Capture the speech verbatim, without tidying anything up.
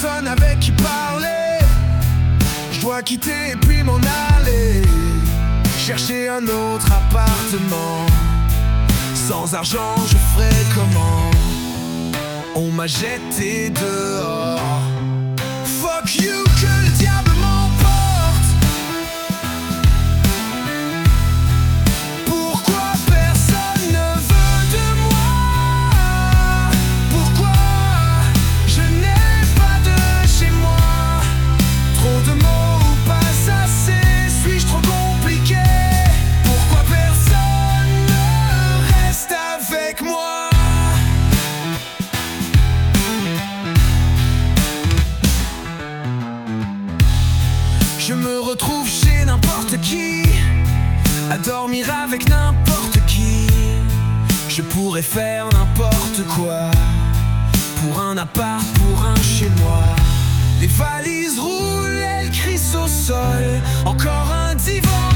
personne avec qui parler. Je dois quitter et puis m'en aller, chercher un autre appartement. Sans argent je ferai comment? On m'a jeté dehors. Fuck you, que le diable m'emporte. Pourquoi personne ne veut de moi? Pourquoi je n'ai pas de chez moi? Trop de mots ou pas assez? Suis-je trop compliqué? Pourquoi personne ne reste avec moi? Je me retrouve chez n'importe qui, à dormir avec n'importe qui. Je pourrais faire n'importe quoi pour un appart, pour un chez moi. Les valises roulent, elles crissent au sol. Encore un divan